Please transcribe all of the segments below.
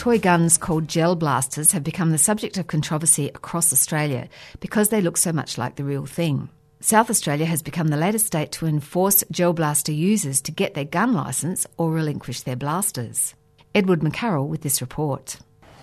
toy guns called gel blasters have become the subject of controversy across Australia because they look so much like the real thing. South Australia has become the latest state to enforce gel blaster users to get their gun licence or relinquish their blasters. Edward McCarroll with this report.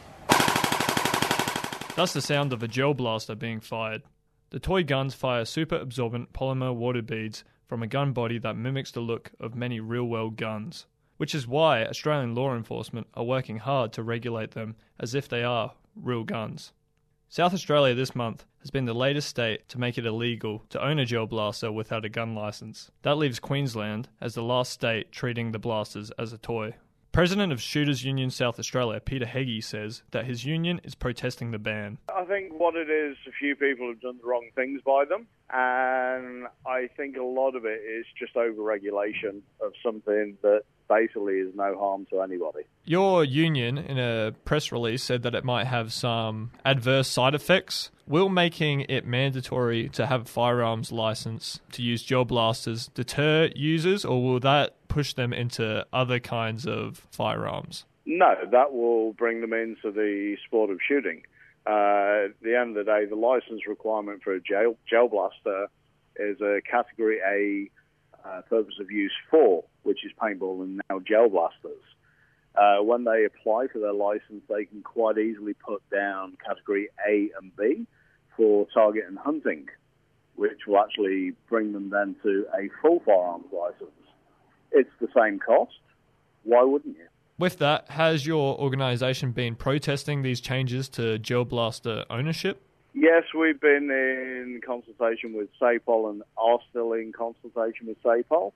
That's the sound of a gel blaster being fired. The toy guns fire super absorbent polymer water beads from a gun body that mimics the look of many real-world guns, which is why Australian law enforcement are working hard to regulate them as if they are real guns. South Australia this month has been the latest state to make it illegal to own a gel blaster without a gun licence. That leaves Queensland as the last state treating the blasters as a toy. President of Shooters Union South Australia, Peter Heggie, says that his union is protesting the ban. I think what it is, a few people have done the wrong things by them, and I think a lot of it is just over-regulation of something that basically is no harm to anybody. Your union, in a press release, said that it might have some adverse side effects. Will making it mandatory to have a firearms license to use gel blasters deter users, or will that push them into other kinds of firearms? No, that will bring them into the sport of shooting. At the end of the day, the license requirement for a gel blaster is a Category A purpose of use 4, which is paintball and now gel blasters. When they apply for their license, they can quite easily put down Category A and B for target and hunting, which will actually bring them then to a full firearms license. It's the same cost. Why wouldn't you? With that, has your organisation been protesting these changes to gel blaster ownership? Yes, we've been in consultation with SAPOL and are still in consultation with SAPOL.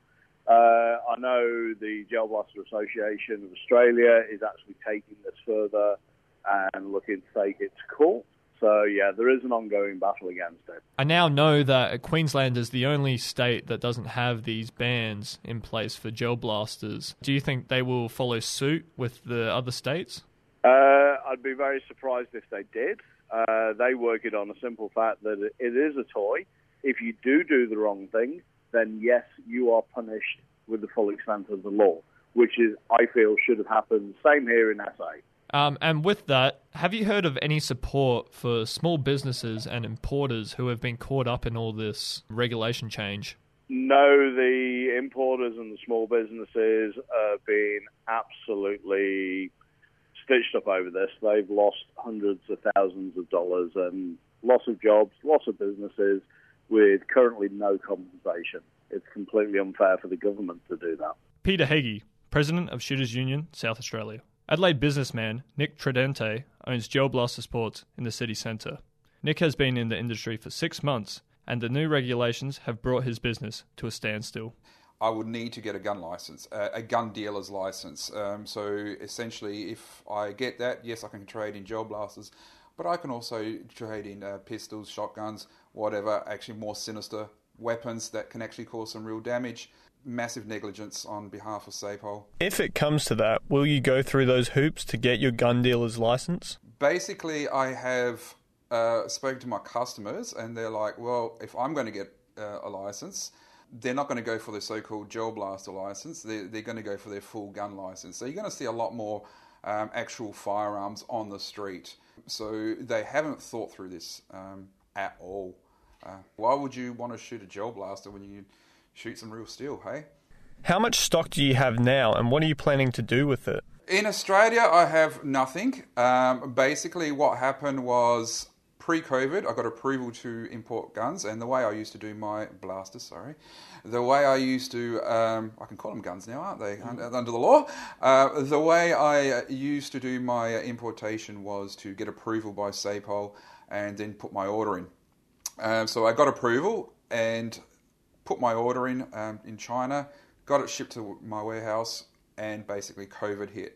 I know the Gel Blaster Association of Australia is actually taking this further and looking to take it to court. So, yeah, there is an ongoing battle against it. I now know that Queensland is the only state that doesn't have these bans in place for gel blasters. Do you think they will follow suit with the other states? I'd be very surprised if they did. They work it on a simple fact that it is a toy. If you do the wrong thing, then yes, you are punished with the full extent of the law, which is, I feel, should have happened. Same here in SA. And with that, have you heard of any support for small businesses and importers who have been caught up in all this regulation change? No, the importers and the small businesses have been absolutely stitched up over this. They've lost hundreds of thousands of dollars and loss of jobs, loss of businesses with currently no compensation. It's completely unfair for the government to do that. Peter Heggie, President of Shooters Union, South Australia. Adelaide businessman Nick Tridente owns Gel Blaster Sports in the city centre. Nick has been in the industry for 6 months, and the new regulations have brought his business to a standstill. I would need to get a gun license, a gun dealer's license. So essentially, if I get that, yes, I can trade in gel blasters, but I can also trade in pistols, shotguns, whatever, actually more sinister weapons that can actually cause some real damage. Massive negligence on behalf of SAPOL. If it comes to that, will you go through those hoops to get your gun dealer's license? Basically, I have spoken to my customers, and they're like, well, if I'm going to get a license, they're not going to go for their so-called gel blaster license. They're going to go for their full gun license. So you're going to see a lot more actual firearms on the street. So they haven't thought through this at all. Why would you want to shoot a gel blaster when you shoot some real steel, hey? How much stock do you have now, and what are you planning to do with it? In Australia, I have nothing. Basically, what happened was pre-COVID, I got approval to import guns, and the way I used to do my blasters, the way I used to, I can call them guns now, aren't they, under the law? The way I used to do my importation was to get approval by SAPOL and then put my order in. So I got approval and put my order in China, got it shipped to my warehouse, and basically COVID hit.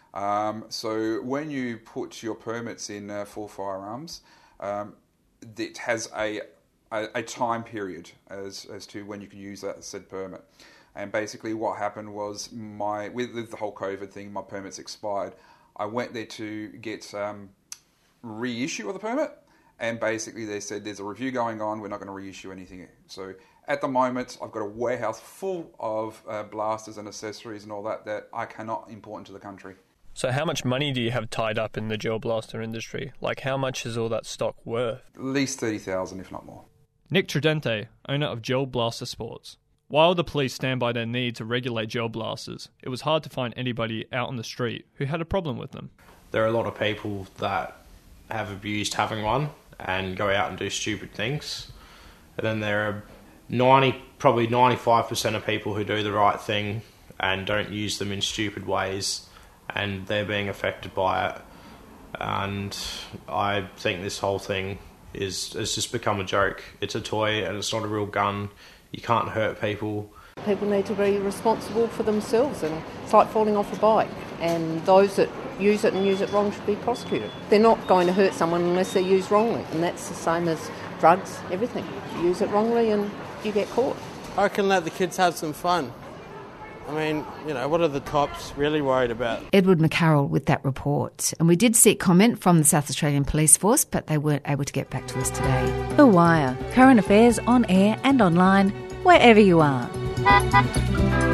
So when you put your permits in for firearms, it has a time period as to when you can use that said permit. And basically what happened was with the whole COVID thing, my permits expired. I went there to get reissue of the permit, and basically they said there's a review going on, we're not going to reissue anything. So at the moment, I've got a warehouse full of blasters and accessories and all that I cannot import into the country. So how much money do you have tied up in the gel blaster industry? Like, how much is all that stock worth? At least 30,000, if not more. Nick Tridente, owner of Gel Blaster Sports. While the police stand by their need to regulate gel blasters, it was hard to find anybody out on the street who had a problem with them. There are a lot of people that have abused having one and go out and do stupid things. And then there are probably 95% of people who do the right thing and don't use them in stupid ways, and they're being affected by it. And I think this whole thing has just become a joke. It's a toy and it's not a real gun. You can't hurt people. People need to be responsible for themselves, and it's like falling off a bike, and those that use it and use it wrong should be prosecuted. They're not going to hurt someone unless they're used wrongly, and that's the same as drugs, everything. You use it wrongly and you get caught. I can let the kids have some fun. I mean, what are the cops really worried about? Edward McCarroll with that report. And we did seek comment from the South Australian Police Force, but they weren't able to get back to us today. The Wire. Current affairs on air and online, wherever you are.